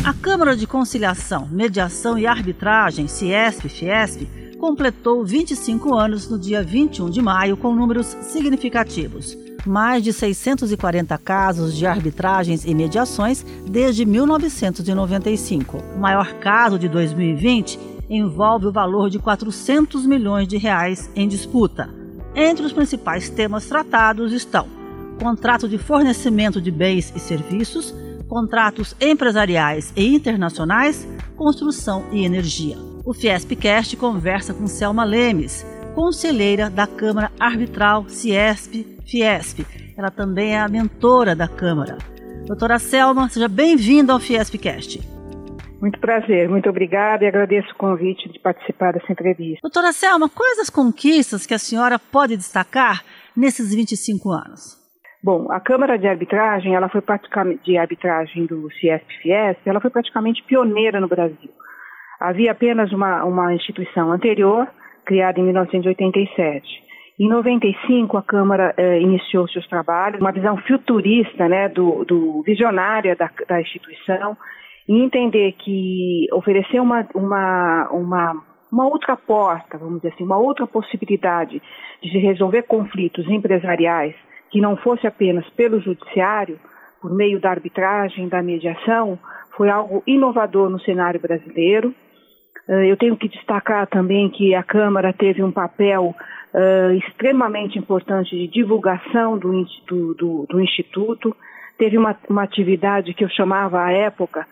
A Câmara de Conciliação, Mediação e Arbitragem, CIESP-FIESP, completou 25 anos no dia 21 de maio com números significativos. Mais de 640 casos de arbitragens e mediações desde 1995. O maior caso de 2020 envolve o valor de 400 milhões de reais em disputa. Entre os principais temas tratados estão contrato de fornecimento de bens e serviços, contratos empresariais e internacionais, construção e energia. O FIESPcast conversa com Selma Lemes, conselheira da Câmara Arbitral CIESP-FIESP. Ela também é a mentora da Câmara. Doutora Selma, seja bem-vinda ao FIESPcast. Muito prazer, muito obrigada e agradeço o convite de participar dessa entrevista. Doutora Selma, quais as conquistas que a senhora pode destacar nesses 25 anos? Bom, a Câmara de Arbitragem, ela foi praticamente de arbitragem do CIESP-FIESP, ela foi praticamente pioneira no Brasil. Havia apenas uma instituição anterior, criada em 1987. Em 95, a Câmara iniciou seus trabalhos, uma visão futurista, né, do visionária da instituição, e entender que oferecer uma outra porta, vamos dizer assim, uma outra possibilidade de se resolver conflitos empresariais que não fosse apenas pelo judiciário, por meio da arbitragem, da mediação, foi algo inovador no cenário brasileiro. Eu tenho que destacar também que a Câmara teve um papel extremamente importante de divulgação do Instituto, teve uma atividade que eu chamava à época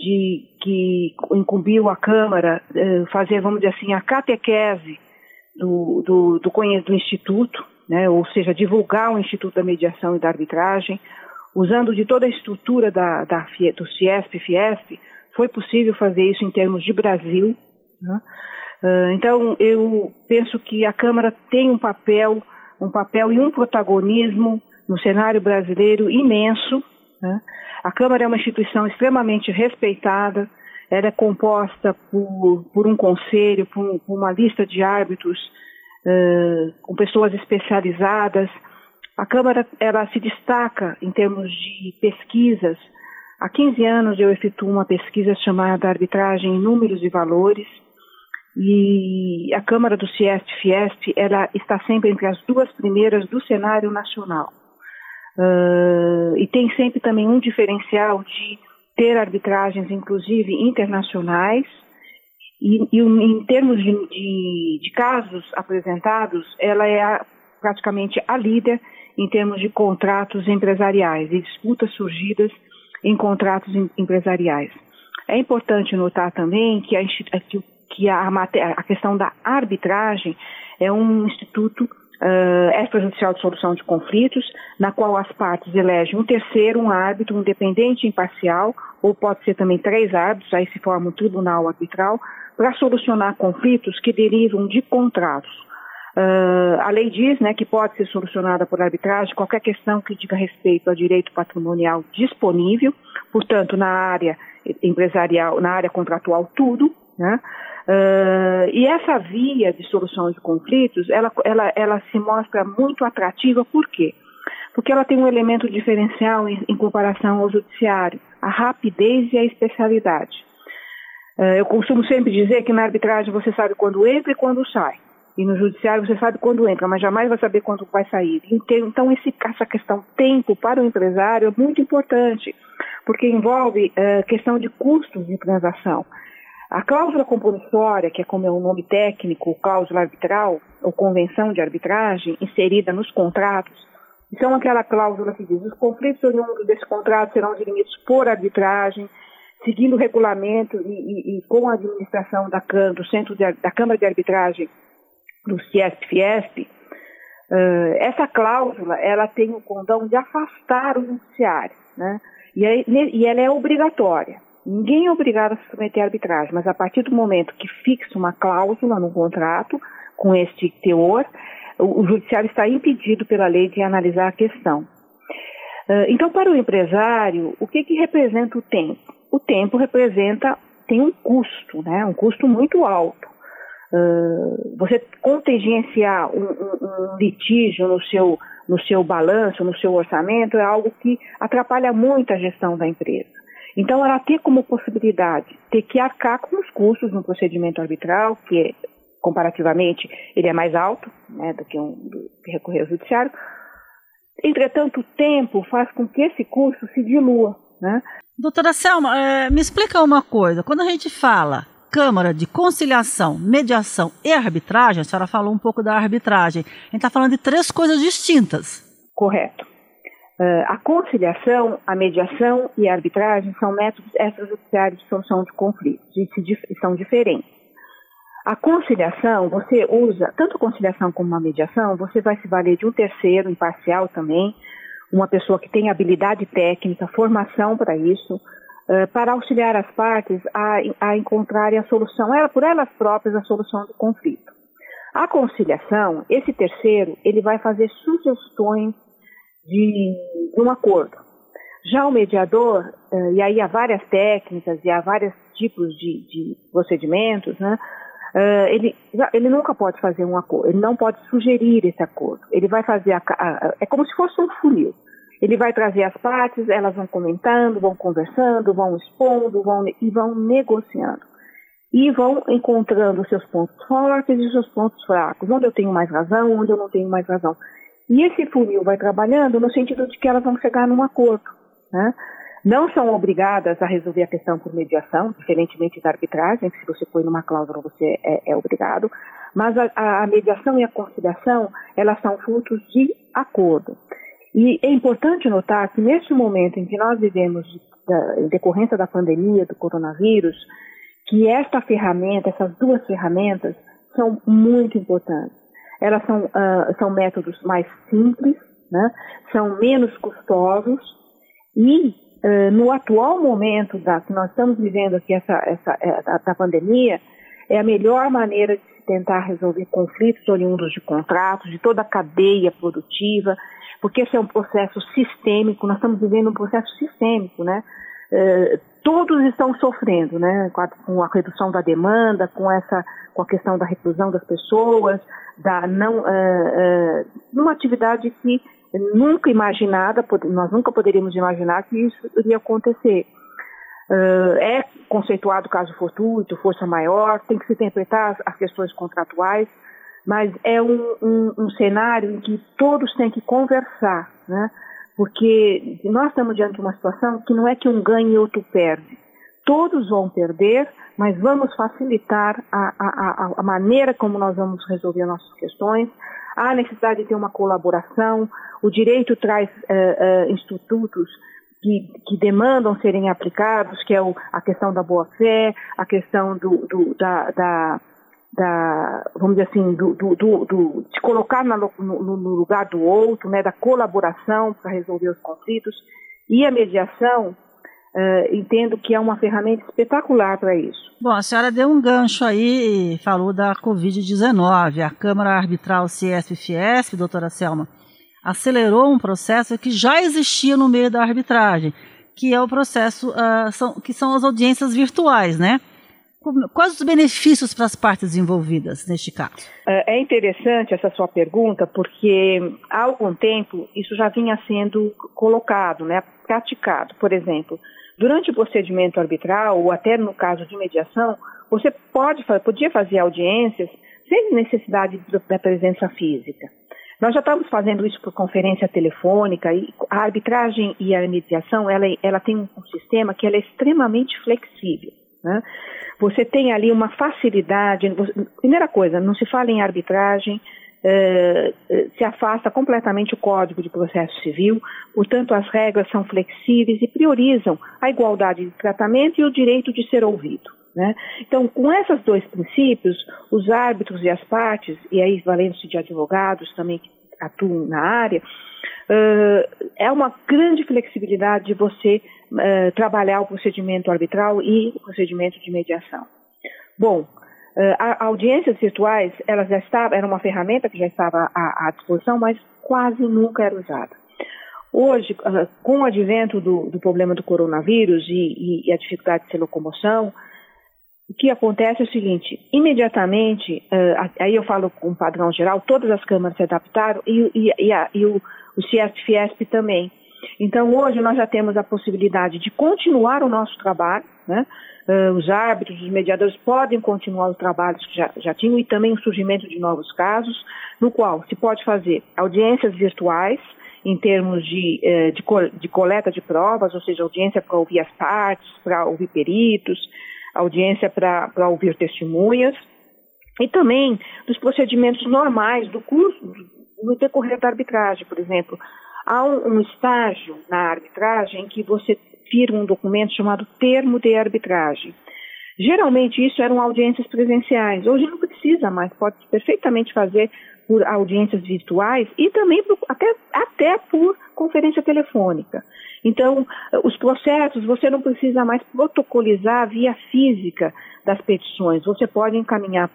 que incumbiu a Câmara fazer, vamos dizer assim, a catequese do Instituto, né, ou seja, divulgar o Instituto da Mediação e da Arbitragem, usando de toda a estrutura do CIESP-FIESP, foi possível fazer isso em termos de Brasil, né? Então, eu penso que a Câmara tem um papel e um protagonismo no cenário brasileiro imenso, né? A Câmara é uma instituição extremamente respeitada, ela é composta por um conselho, por uma lista de árbitros, com pessoas especializadas. A Câmara ela se destaca em termos de pesquisas. Há 15 anos eu efetuo uma pesquisa chamada Arbitragem em Números e Valores, e a Câmara do CIESP-FIESP ela está sempre entre as duas primeiras do cenário nacional. E tem sempre também um diferencial de ter arbitragens, inclusive internacionais, e em termos de casos apresentados, ela é praticamente a líder em termos de contratos empresariais e disputas surgidas em contratos empresariais. É importante notar também que a questão da arbitragem é um instituto extrajudicial de solução de conflitos, na qual as partes elegem um terceiro, um árbitro independente e imparcial, ou pode ser também 3 árbitros, aí se forma um tribunal arbitral, para solucionar conflitos que derivam de contratos. A lei diz, né, que pode ser solucionada por arbitragem qualquer questão que diga respeito ao direito patrimonial disponível, portanto, na área empresarial, na área contratual, tudo, né? E essa via de solução de conflitos, ela se mostra muito atrativa, por quê? Porque ela tem um elemento diferencial em comparação ao judiciário, a rapidez e a especialidade. Eu costumo sempre dizer que na arbitragem você sabe quando entra e quando sai. E no judiciário você sabe quando entra, mas jamais vai saber quando vai sair. Então essa questão tempo para o empresário é muito importante, porque envolve questão de custos de transação. A cláusula compromissoria, que é como é o nome técnico, cláusula arbitral ou convenção de arbitragem, inserida nos contratos, são aquela cláusula que diz: os conflitos oriundos desse contrato serão dirimidos por arbitragem, seguindo o regulamento e com a administração da Câmara de Arbitragem do CIESP-FIESP. Essa cláusula ela tem o condão de afastar o judiciário, né? E ela é obrigatória. Ninguém é obrigado a se submeter à arbitragem, mas a partir do momento que fixa uma cláusula no contrato com este teor, o judiciário está impedido pela lei de analisar a questão. Então, para o empresário, o que representa o tempo? O tempo tem um custo, né? Um custo muito alto. Você contingenciar um litígio no seu balanço, no seu orçamento, é algo que atrapalha muito a gestão da empresa. Então, ela tem como possibilidade ter que arcar com os custos no procedimento arbitral, que comparativamente ele é mais alto, né, do que recorrer ao judiciário. Entretanto, o tempo faz com que esse custo se dilua, né? Doutora Selma, me explica uma coisa. Quando a gente fala Câmara de Conciliação, Mediação e Arbitragem, a senhora falou um pouco da arbitragem, a gente está falando de 3 coisas distintas. Correto. A conciliação, a mediação e a arbitragem são métodos extrajudiciários de solução de conflitos e são diferentes. A conciliação, você usa, tanto a conciliação como a mediação, você vai se valer de um terceiro imparcial também, uma pessoa que tem habilidade técnica, formação para isso, para auxiliar as partes a encontrarem a solução, por elas próprias, a solução do conflito. A conciliação, esse terceiro, ele vai fazer sugestões de um acordo. Já o mediador, e aí há várias técnicas e há vários tipos de procedimentos, né? Ele nunca pode fazer um acordo, ele não pode sugerir esse acordo. Ele vai fazer, é como se fosse um funil. Ele vai trazer as partes, elas vão comentando, vão conversando, vão expondo, vão negociando. E vão encontrando os seus pontos fortes e os seus pontos fracos, onde eu tenho mais razão, onde eu não tenho mais razão. E esse funil vai trabalhando no sentido de que elas vão chegar num acordo, né? Não são obrigadas a resolver a questão por mediação, diferentemente da arbitragem, que se você põe numa cláusula você é obrigado, mas a mediação e a conciliação, elas são frutos de acordo. E é importante notar que neste momento em que nós vivemos, em decorrência da pandemia, do coronavírus, que esta ferramenta, essas 2 ferramentas, são muito importantes. Elas são métodos mais simples, né? São menos custosos e no atual momento que nós estamos vivendo aqui da pandemia, é a melhor maneira de se tentar resolver conflitos oriundos de contratos, de toda a cadeia produtiva, porque esse é um processo sistêmico, nós estamos vivendo um processo sistêmico, né? Todos estão sofrendo, né? Com a redução da demanda, com a questão da reclusão das pessoas, numa atividade que nunca imaginada, nós nunca poderíamos imaginar que isso iria acontecer. É conceituado caso fortuito, força maior, tem que se interpretar as questões contratuais, mas é um cenário em que todos têm que conversar, né? Porque nós estamos diante de uma situação que não é que um ganha e outro perde. Todos vão perder, mas vamos facilitar a maneira como nós vamos resolver nossas questões. Há necessidade de ter uma colaboração. O direito traz institutos que demandam serem aplicados, que é a questão da boa-fé, a questão vamos dizer assim, de colocar no lugar do outro, né, da colaboração para resolver os conflitos. E a mediação, entendo que é uma ferramenta espetacular para isso. Bom, a senhora deu um gancho aí e falou da Covid-19. A Câmara Arbitral CIESP-FIESP, doutora Selma, acelerou um processo que já existia no meio da arbitragem, que é o processo, que são as audiências virtuais, né? Quais os benefícios para as partes envolvidas neste caso? É interessante essa sua pergunta, porque há algum tempo isso já vinha sendo colocado, né, praticado. Por exemplo, durante o procedimento arbitral, ou até no caso de mediação, você podia fazer audiências sem necessidade da presença física. Nós já estamos fazendo isso por conferência telefônica, e a arbitragem e a mediação, ela tem um sistema que ela é extremamente flexível, né? Você tem ali uma facilidade. Primeira coisa, não se fala em arbitragem, se afasta completamente o Código de Processo Civil, portanto as regras são flexíveis e priorizam a igualdade de tratamento e o direito de ser ouvido, né? Então, com esses 2 princípios, os árbitros e as partes, e aí valendo-se de advogados também que atuam na área, é uma grande flexibilidade de você trabalhar o procedimento arbitral e o procedimento de mediação. Bom, audiências virtuais, era uma ferramenta que já estava à disposição, mas quase nunca era usada. Hoje, com o advento do problema do coronavírus e a dificuldade de locomoção, o que acontece é o seguinte: imediatamente, aí eu falo com um padrão geral, todas as câmaras se adaptaram e o CIESP-FIESP também. Então, hoje nós já temos a possibilidade de continuar o nosso trabalho, né? Os árbitros, os mediadores podem continuar os trabalhos que já tinham e também o surgimento de novos casos, no qual se pode fazer audiências virtuais, em termos de coleta de provas, ou seja, audiência para ouvir as partes, para ouvir peritos, audiência para ouvir testemunhas, e também dos procedimentos normais do curso, no decorrer da arbitragem, por exemplo. Há um estágio na arbitragem em que você firma um documento chamado termo de arbitragem. Geralmente isso eram audiências presenciais. Hoje não precisa mais, pode perfeitamente fazer por audiências virtuais e também até por conferência telefônica. Então, os processos, você não precisa mais protocolizar via física das petições. Você pode encaminhar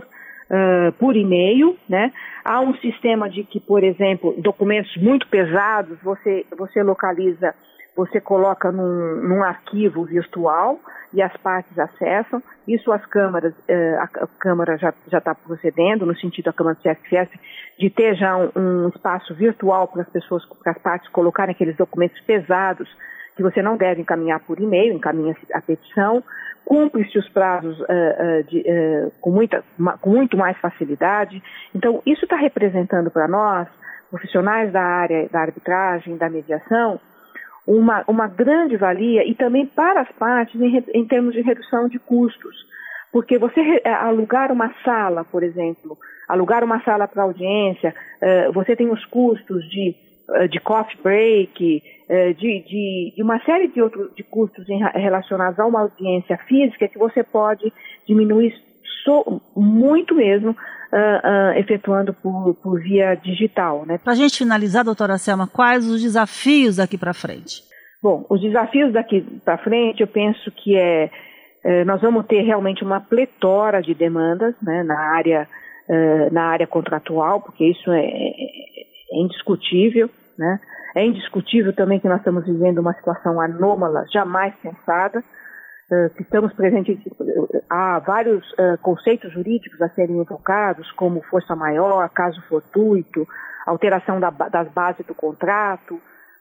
por e-mail, né? Há um sistema de que, por exemplo, documentos muito pesados, você localiza, você coloca num arquivo virtual e as partes acessam. Isso as câmaras, a Câmara já está procedendo, no sentido da Câmara do CSF, de ter já um espaço virtual para as partes colocarem aqueles documentos pesados que você não deve encaminhar por e-mail, encaminha a petição, cumpre-se os prazos com muito mais facilidade. Então, isso está representando para nós, profissionais da área da arbitragem, da mediação, uma grande valia e também para as partes em termos de redução de custos. Porque você alugar uma sala, por exemplo, alugar uma sala para audiência, você tem os custos de coffee break, de uma série de custos relacionados a uma audiência física que você pode diminuir muito mesmo efetuando por via digital, né? Para a gente finalizar, doutora Selma, quais os desafios daqui para frente? Bom, os desafios daqui para frente, eu penso que nós vamos ter realmente uma pletora de demandas, né, na área contratual, porque isso é indiscutível, né? É indiscutível também que nós estamos vivendo uma situação anômala, jamais pensada, que estamos presentes, há vários conceitos jurídicos a serem invocados, como força maior, caso fortuito, alteração das bases do contrato,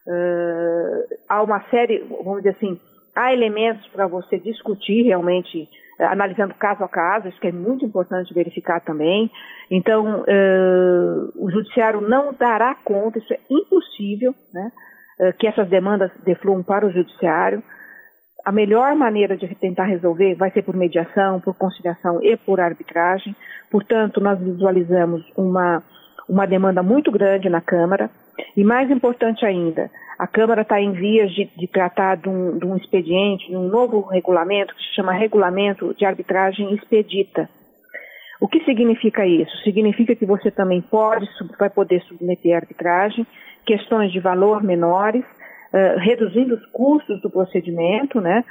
há uma série, vamos dizer assim, há elementos para você discutir realmente, analisando caso a caso, isso que é muito importante verificar também. Então, o judiciário não dará conta, isso é impossível, né, que essas demandas defluam para o judiciário. A melhor maneira de tentar resolver vai ser por mediação, por conciliação e por arbitragem. Portanto, nós visualizamos uma demanda muito grande na Câmara. E mais importante ainda, a Câmara está em vias de tratar de um expediente, de um novo regulamento que se chama Regulamento de Arbitragem Expedita. O que significa isso? Significa que você também vai poder submeter à arbitragem questões de valor menores, reduzindo os custos do procedimento, né?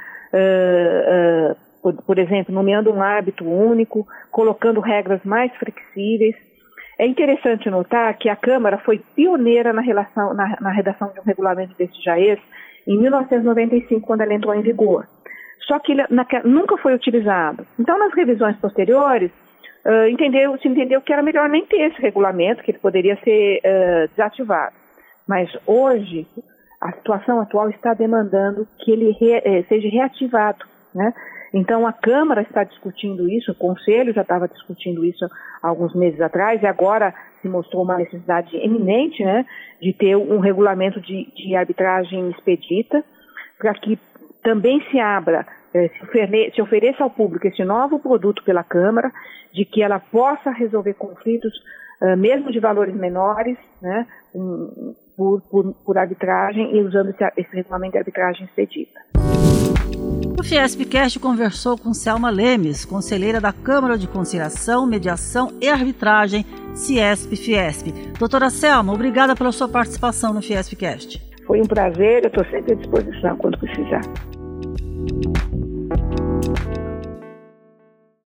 Por exemplo, nomeando um árbitro único, colocando regras mais flexíveis. É interessante notar que a Câmara foi pioneira na redação de um regulamento desse JAES em 1995, quando ela entrou em vigor. Só que ele nunca foi utilizado. Então, nas revisões posteriores, se entendeu que era melhor nem ter esse regulamento, que ele poderia ser desativado. Mas hoje, a situação atual está demandando que ele seja reativado, né? Então, a Câmara está discutindo isso, o Conselho já estava discutindo isso há alguns meses atrás, e agora se mostrou uma necessidade eminente, né, de ter um regulamento de arbitragem expedita, para que também se abra, se ofereça ao público esse novo produto pela Câmara, de que ela possa resolver conflitos, mesmo de valores menores, né, por arbitragem e usando esse regulamento de arbitragem expedita. O Fiespcast conversou com Selma Lemes, conselheira da Câmara de Conciliação, Mediação e Arbitragem, Ciesp-Fiesp. Doutora Selma, obrigada pela sua participação no Fiespcast. Foi um prazer, eu estou sempre à disposição quando precisar.